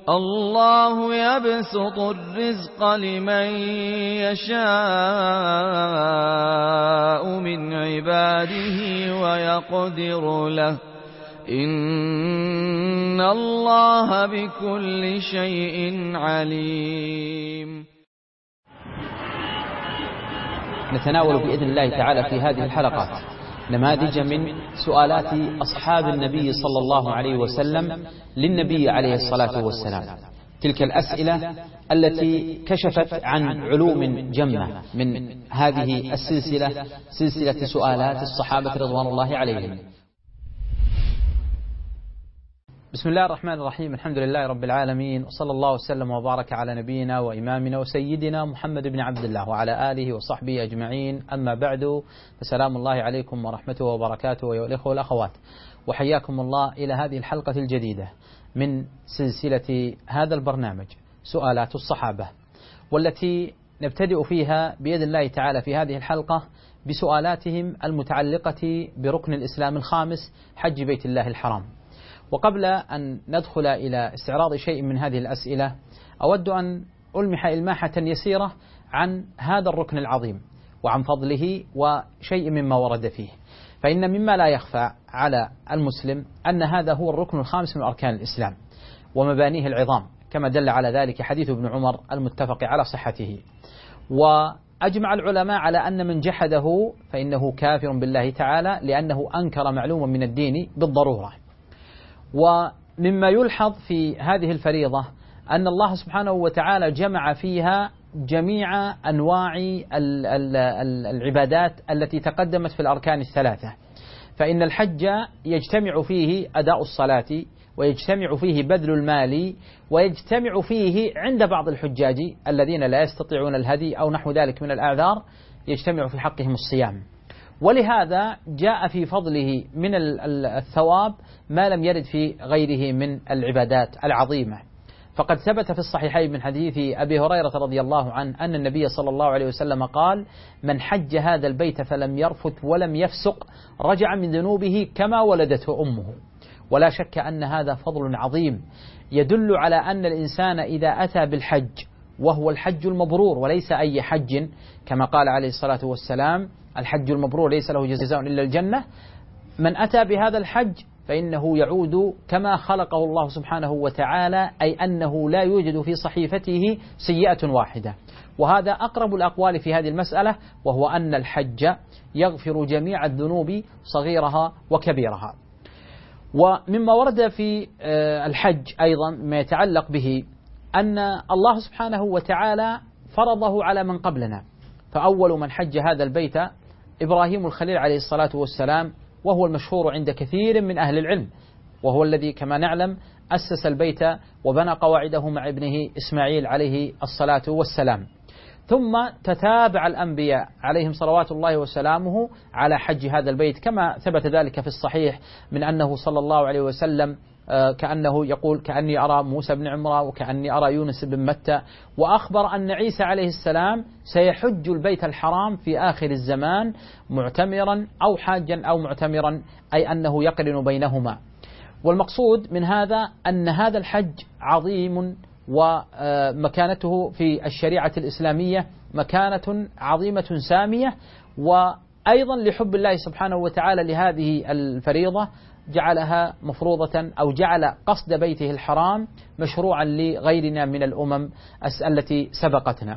الله يبسط الرزق لمن يشاء من عباده ويقدر له إن الله بكل شيء عليم. نتناول بإذن الله تعالى في هذه الحلقات نماذج من سؤالات أصحاب النبي صلى الله عليه وسلم للنبي عليه الصلاة والسلام، تلك الأسئلة التي كشفت عن علوم جمة من هذه السلسلة، سلسلة سؤالات الصحابة رضوان الله عليهم. بسم الله الرحمن الرحيم، الحمد لله رب العالمين، وصلى الله وسلم وبارك على نبينا وإمامنا وسيدنا محمد بن عبد الله وعلى آله وصحبه أجمعين، أما بعد، فسلام الله عليكم ورحمته وبركاته أيها الإخوة والأخوات، وحياكم الله إلى هذه الحلقة الجديدة من سلسلة هذا البرنامج سؤالات الصحابة، والتي نبتدئ فيها بإذن الله تعالى في هذه الحلقة بسؤالاتهم المتعلقة بركن الإسلام الخامس، حج بيت الله الحرام. وقبل أن ندخل إلى استعراض شيء من هذه الأسئلة، أود أن ألمح إلماحة يسيرة عن هذا الركن العظيم وعن فضله وشيء مما ورد فيه. فإن مما لا يخفى على المسلم أن هذا هو الركن الخامس من أركان الإسلام ومبانيه العظام، كما دل على ذلك حديث ابن عمر المتفق على صحته. وأجمع العلماء على أن من جحده فإنه كافر بالله تعالى، لأنه أنكر معلوما من الدين بالضرورة. ومما يلحظ في هذه الفريضة أن الله سبحانه وتعالى جمع فيها جميع أنواع العبادات التي تقدمت في الأركان الثلاثة، فإن الحج يجتمع فيه أداء الصلاة، ويجتمع فيه بذل المال، ويجتمع فيه عند بعض الحجاج الذين لا يستطيعون الهدي أو نحو ذلك من الأعذار يجتمع في حقهم الصيام. ولهذا جاء في فضله من الثواب ما لم يرد في غيره من العبادات العظيمة. فقد ثبت في الصحيحين من حديث أبي هريرة رضي الله عنه أن النبي صلى الله عليه وسلم قال: من حج هذا البيت فلم يرفث ولم يفسق رجع من ذنوبه كما ولدته أمه. ولا شك أن هذا فضل عظيم يدل على أن الإنسان إذا أتى بالحج، وهو الحج المبرور وليس أي حج، كما قال عليه الصلاة والسلام: الحج المبرور ليس له جزاء إلا الجنة. من أتى بهذا الحج فإنه يعود كما خلقه الله سبحانه وتعالى، أي أنه لا يوجد في صحيفته سيئة واحدة. وهذا أقرب الأقوال في هذه المسألة، وهو أن الحج يغفر جميع الذنوب صغيرها وكبيرها. ومما ورد في الحج أيضا ما يتعلق به أن الله سبحانه وتعالى فرضه على من قبلنا. فأول من حج هذا البيت إبراهيم الخليل عليه الصلاة والسلام، وهو المشهور عند كثير من أهل العلم، وهو الذي كما نعلم أسس البيت وبنى قواعده مع ابنه إسماعيل عليه الصلاة والسلام. ثم تتابع الأنبياء عليهم صلوات الله وسلامه على حج هذا البيت، كما ثبت ذلك في الصحيح من أنه صلى الله عليه وسلم كأنه يقول: كأني أرى موسى بن عمران وكأني أرى يونس بن متى. وأخبر أن عيسى عليه السلام سيحج البيت الحرام في آخر الزمان معتمرا أو حاجا أو معتمرا، أي أنه يقرن بينهما. والمقصود من هذا أن هذا الحج عظيم، ومكانته في الشريعة الإسلامية مكانة عظيمة سامية. وأيضا لحب الله سبحانه وتعالى لهذه الفريضة جعلها مفروضة، أو جعل قصد بيته الحرام مشروعا لغيرنا من الأمم التي سبقتنا.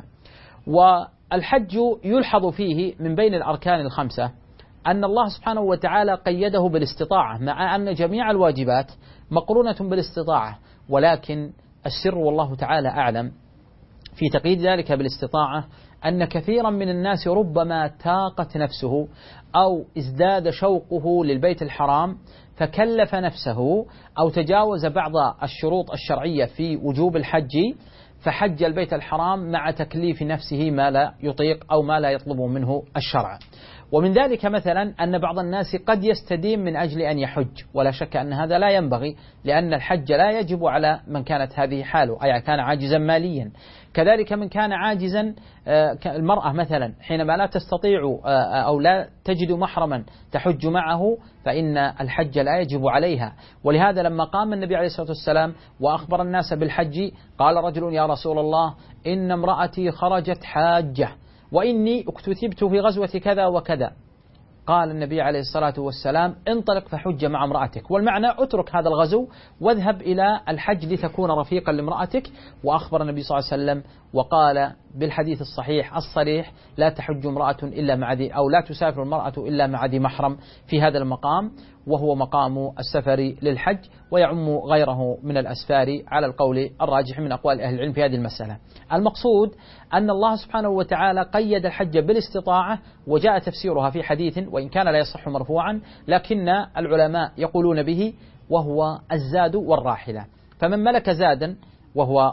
والحج يلحظ فيه من بين الأركان الخمسة أن الله سبحانه وتعالى قيده بالاستطاعة، مع أن جميع الواجبات مقرونة بالاستطاعة، ولكن السر والله تعالى أعلم في تقييد ذلك بالاستطاعة أن كثيرا من الناس ربما تاقت نفسه أو ازداد شوقه للبيت الحرام فكلف نفسه، أو تجاوز بعض الشروط الشرعية في وجوب الحج، فحج البيت الحرام مع تكليف نفسه ما لا يطيق أو ما لا يطلب منه الشرع. ومن ذلك مثلا أن بعض الناس قد يستدين من أجل أن يحج، ولا شك أن هذا لا ينبغي، لأن الحج لا يجب على من كانت هذه حاله، أي كان عاجزا ماليا. كذلك من كان عاجزا، المرأة مثلا حينما لا تستطيع أو لا تجد محرما تحج معه فإن الحج لا يجب عليها. ولهذا لما قام النبي عليه الصلاة والسلام وأخبر الناس بالحج قال رجل: يا رسول الله، إن امرأتي خرجت حاجة وإني اكتتبت في غزوة كذا وكذا. قال النبي عليه الصلاة والسلام: انطلق فحج مع امرأتك، والمعنى اترك هذا الغزو واذهب إلى الحج لتكون رفيقا لامرأتك. وأخبر النبي صلى الله عليه وسلم وقال بالحديث الصحيح الصريح: لا تحج امرأة إلا مع ذي، أو لا تسافر المرأة إلا مع ذي محرم، في هذا المقام وهو مقام السفر للحج، ويعم غيره من الأسفار على القول الراجح من أقوال أهل العلم في هذه المسألة. المقصود أن الله سبحانه وتعالى قيد الحج بالاستطاعة، وجاء تفسيرها في حديث وإن كان لا يصح مرفوعا، لكن العلماء يقولون به، وهو الزاد والراحلة. فمن ملك زادا وهو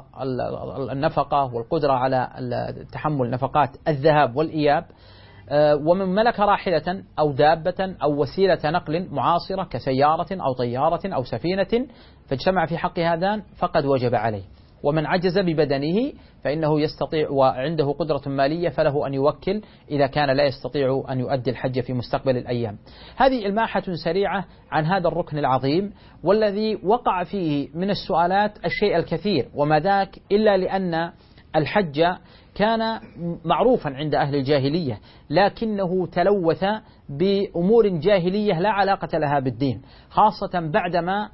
النفقة والقدرة على تحمل نفقات الذهاب والإياب، ومن ملك راحلة أو دابة أو وسيلة نقل معاصرة كسيارة أو طيارة أو سفينة، فاجتمع في حق هذان فقد وجب عليه. ومن عجز ببدنه فإنه يستطيع وعنده قدرة مالية فله أن يوكل إذا كان لا يستطيع أن يؤدي الحج في مستقبل الأيام. هذه إلماحة سريعة عن هذا الركن العظيم، والذي وقع فيه من السؤالات الشيء الكثير، وما ذاك إلا لأن الحج كان معروفا عند أهل الجاهلية، لكنه تلوث بأمور جاهلية لا علاقة لها بالدين، خاصة بعدما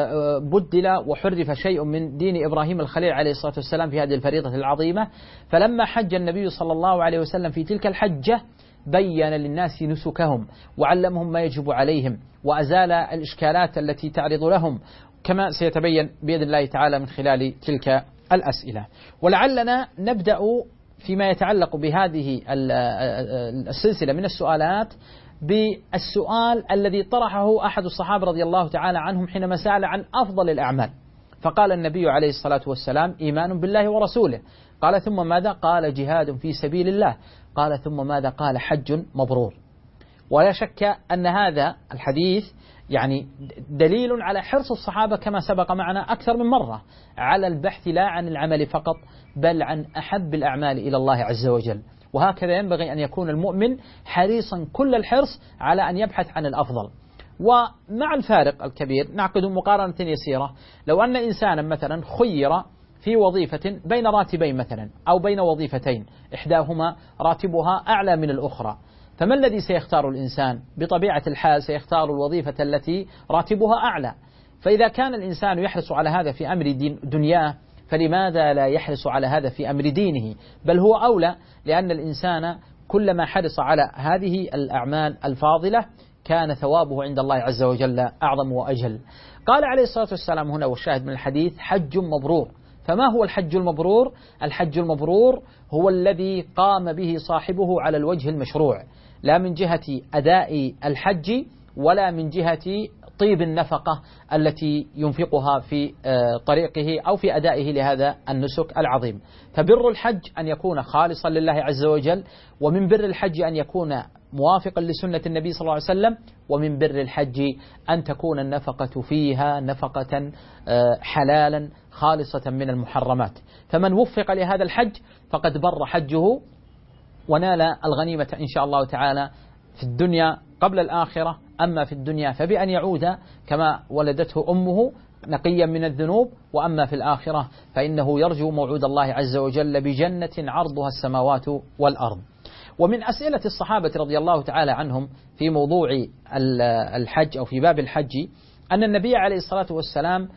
بدل وحرف شيء من دين إبراهيم الخليل عليه الصلاة والسلام في هذه الفريضة العظيمة. فلما حج النبي صلى الله عليه وسلم في تلك الحجة بين للناس نسكهم وعلمهم ما يجب عليهم وأزال الإشكالات التي تعرض لهم، كما سيتبين بإذن الله تعالى من خلال تلك الأسئلة. ولعلنا نبدأ فيما يتعلق بهذه السلسلة من السؤالات بالسؤال الذي طرحه أحد الصحابة رضي الله تعالى عنهم حينما سأل عن أفضل الأعمال، فقال النبي عليه الصلاة والسلام: إيمان بالله ورسوله. قال: ثم ماذا؟ قال: جهاد في سبيل الله. قال: ثم ماذا؟ قال: حج مبرور. ولا شك أن هذا الحديث يعني دليل على حرص الصحابة كما سبق معنا أكثر من مرة على البحث لا عن العمل فقط، بل عن أحب الأعمال إلى الله عز وجل. وهكذا ينبغي أن يكون المؤمن حريصا كل الحرص على أن يبحث عن الأفضل. ومع الفارق الكبير نعقد مقارنة يسيرة: لو أن إنسانا مثلا خير في وظيفة بين راتبين مثلا أو بين وظيفتين، إحداهما راتبها أعلى من الأخرى، فما الذي سيختار الإنسان؟ بطبيعة الحال سيختار الوظيفة التي راتبها أعلى. فإذا كان الإنسان يحرص على هذا في أمر دنياه، فلماذا لا يحرص على هذا في أمر دينه؟ بل هو أولى، لأن الإنسان كلما حرص على هذه الأعمال الفاضلة كان ثوابه عند الله عز وجل أعظم وأجل. قال عليه الصلاة والسلام هنا، والشاهد من الحديث: حج مبرور. فما هو الحج المبرور؟ الحج المبرور هو الذي قام به صاحبه على الوجه المشروع، لا من جهة أداء الحج ولا من جهة طيب النفقة التي ينفقها في طريقه أو في أدائه لهذا النسك العظيم. فبر الحج أن يكون خالصا لله عز وجل، ومن بر الحج أن يكون موافقا لسنة النبي صلى الله عليه وسلم، ومن بر الحج أن تكون النفقة فيها نفقة حلالا خالصة من المحرمات. فمن وفق لهذا الحج فقد بر حجه ونال الغنيمة إن شاء الله تعالى في الدنيا قبل الآخرة. أما في الدنيا فبأن يعود كما ولدته أمه نقيا من الذنوب، وأما في الآخرة فإنه يرجو موعود الله عز وجل بجنة عرضها السماوات والأرض. ومن أسئلة الصحابة رضي الله تعالى عنهم في موضوع الحج أو في باب الحج أن النبي عليه الصلاة والسلام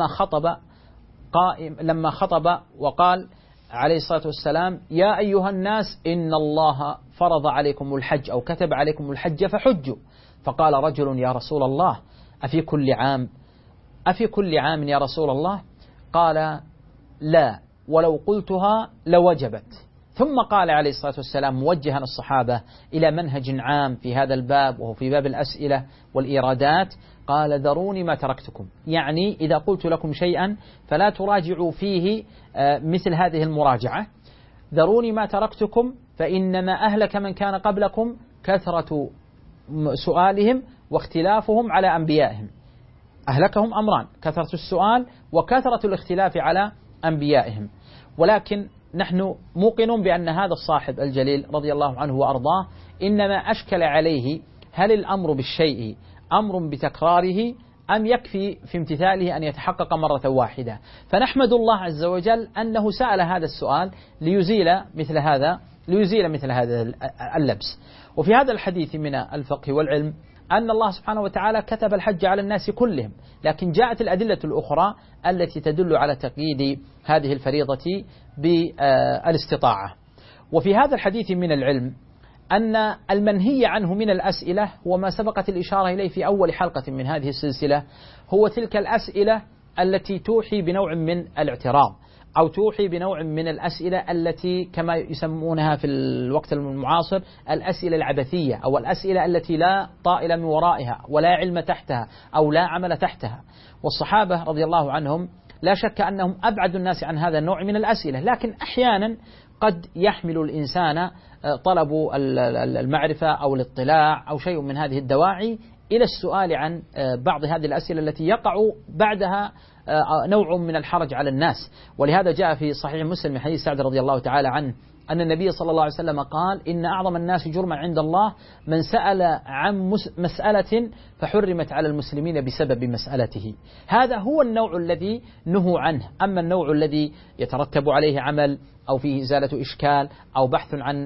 لما خطب وقال عليه الصلاة والسلام: يا أيها الناس إن الله فرض عليكم الحج أو كتب عليكم الحج فحجوا. فقال رجل: يا رسول الله أفي كل عام يا رسول الله؟ قال: لا، ولو قلتها لوجبت. ثم قال عليه الصلاة والسلام موجها الصحابة إلى منهج عام في هذا الباب، وهو في باب الأسئلة والإيرادات، قال ذروني ما تركتكم، يعني إذا قلت لكم شيئا فلا تراجعوا فيه مثل هذه المراجعة، ذروني ما تركتكم فإنما أهلك من كان قبلكم كثرة سؤالهم واختلافهم على أنبيائهم. أهلكهم أمران: كثرة السؤال وكثرة الاختلاف على أنبيائهم. ولكن نحن موقنون بأن هذا الصاحب الجليل رضي الله عنه وأرضاه إنما أشكل عليه هل الأمر بالشيء أمر بتكراره أم يكفي في امتثاله أن يتحقق مرة واحدة. فنحمد الله عز وجل أنه سأل هذا السؤال ليزيل مثل هذا اللبس. وفي هذا الحديث من الفقه والعلم أن الله سبحانه وتعالى كتب الحج على الناس كلهم، لكن جاءت الأدلة الأخرى التي تدل على تقييد هذه الفريضة بالاستطاعة. وفي هذا الحديث من العلم أن المنهي عنه من الأسئلة هو ما سبقت الإشارة إليه في أول حلقة من هذه السلسلة، هو تلك الأسئلة التي توحي بنوع من الاعتراض، أو توحي بنوع من الأسئلة التي كما يسمونها في الوقت المعاصر الأسئلة العبثية، أو الأسئلة التي لا طائل من ورائها ولا علم تحتها أو لا عمل تحتها. والصحابة رضي الله عنهم لا شك أنهم أبعد الناس عن هذا النوع من الأسئلة، لكن أحيانا قد يحمل الإنسان طلب المعرفة أو الاطلاع أو شيء من هذه الدواعي إلى السؤال عن بعض هذه الأسئلة التي يقع بعدها نوع من الحرج على الناس. ولهذا جاء في صحيح مسلم من حديث سعد رضي الله تعالى عنه أن النبي صلى الله عليه وسلم قال: إن أعظم الناس جرما عند الله من سأل عن مسألة فحرمت على المسلمين بسبب مسألته. هذا هو النوع الذي نهوا عنه. أما النوع الذي يترتب عليه عمل أو فيه إزالة إشكال أو بحث عن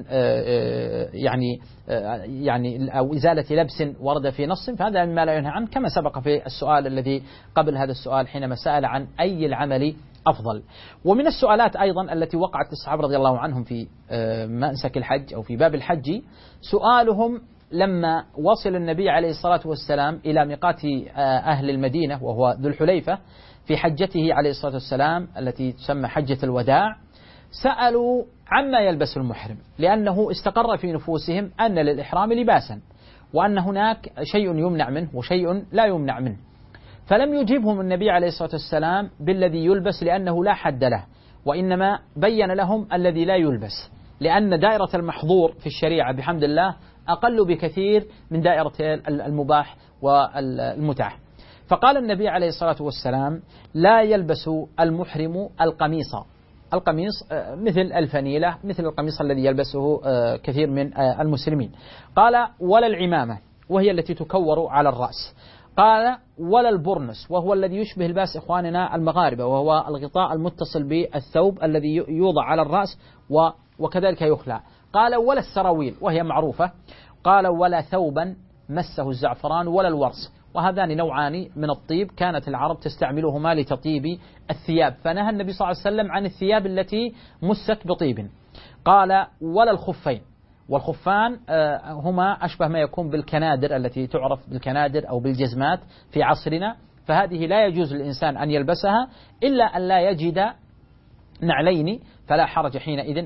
أو إزالة لبس ورد في نص، فهذا مما لا ينهى عنه، كما سبق في السؤال الذي قبل هذا السؤال حينما سأل عن أي العمل أفضل. ومن السؤالات أيضا التي وقعت للصحابة رضي الله عنهم في منسك الحج أو في باب الحج، سؤالهم لما وصل النبي عليه الصلاة والسلام إلى ميقات أهل المدينة وهو ذو الحليفة في حجته عليه الصلاة والسلام التي تسمى حجة الوداع، سألوا عما يلبس المحرم، لأنه استقر في نفوسهم أن للإحرام لباسا، وأن هناك شيء يمنع منه وشيء لا يمنع منه. فلم يجيبهم النبي عليه الصلاة والسلام بالذي يلبس لأنه لا حد له، وإنما بين لهم الذي لا يلبس، لأن دائرة المحظور في الشريعة بحمد الله أقل بكثير من دائرة المباح والمتعة. فقال النبي عليه الصلاة والسلام: لا يلبس المحرم القميص مثل الفنيلة، مثل القميص الذي يلبسه كثير من المسلمين. قال: ولا العمامة وهي التي تكور على الرأس. قال: ولا البرنس وهو الذي يشبه لباس إخواننا المغاربة، وهو الغطاء المتصل بالثوب الذي يوضع على الرأس وكذلك يخلع. قال: ولا السراويل وهي معروفة. قال: ولا ثوبا مسه الزعفران ولا الورس، وهذان نوعان من الطيب كانت العرب تستعملهما لتطيب الثياب، فنهى النبي صلى الله عليه وسلم عن الثياب التي مست بطيب. قال: ولا الخفين، والخفان هما أشبه ما يكون بالكنادر التي تعرف بالكنادر أو بالجزمات في عصرنا، فهذه لا يجوز للإنسان أن يلبسها إلا أن لا يجد نعلين، فلا حرج حينئذ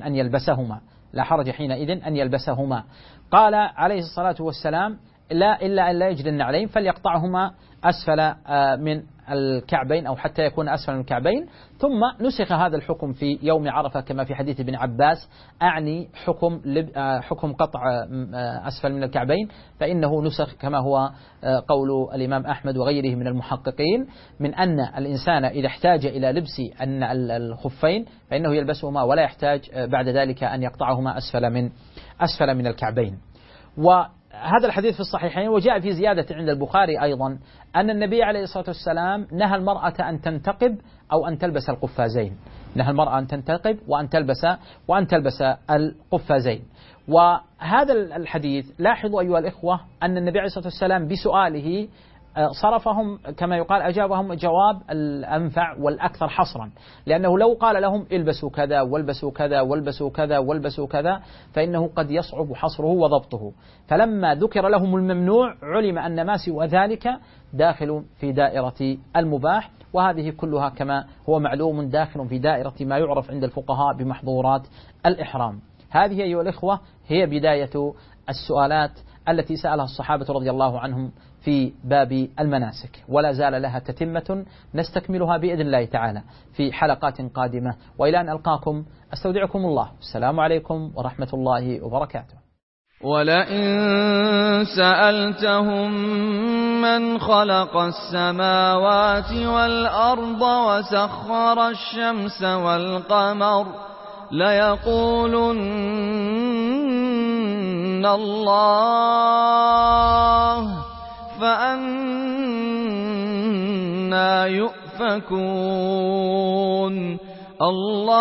أن يلبسهما. قال عليه الصلاة والسلام: إلا أن لا يجد النعلين فليقطعهما أسفل من الكعبين أو حتى يكون أسفل من الكعبين. ثم نسخ هذا الحكم في يوم عرفة كما في حديث ابن عباس، أعني حكم قطع أسفل من الكعبين، فإنه نسخ كما هو قول الإمام أحمد وغيره من المحققين، من أن الإنسان إذا احتاج إلى لبس الخفين فإنه يلبسهما ولا يحتاج بعد ذلك أن يقطعهما أسفل من الكعبين. وهذا الحديث في الصحيحين. وجاء في زيادة عند البخاري أيضا أن النبي عليه الصلاة والسلام نهى المرأة أن تنتقب أو أن تلبس القفازين، نهى المرأة أن تنتقب وأن تلبس القفازين. وهذا الحديث لاحظوا أيها الإخوة أن النبي عليه الصلاة والسلام بسؤاله صرفهم كما يقال أجابهم جواب الأنفع والأكثر حصرا، لأنه لو قال لهم البسوا كذا والبسوا كذا والبسوا كذا والبسوا كذا فإنه قد يصعب حصره وضبطه. فلما ذكر لهم الممنوع علم أن ما سوى ذلك داخل في دائرة المباح، وهذه كلها كما هو معلوم داخل في دائرة ما يعرف عند الفقهاء بمحظورات الإحرام. هذه أيها الإخوة هي بداية السؤالات التي سألها الصحابة رضي الله عنهم في باب المناسك، ولا زال لها تتمة نستكملها بإذن الله تعالى في حلقات قادمة. وإلى أن ألقاكم أستودعكم الله، السلام عليكم ورحمة الله وبركاته. ولئن سألتهم من خلق السماوات والأرض وسخر الشمس والقمر ليقولن الله فأنى يؤفكون. الله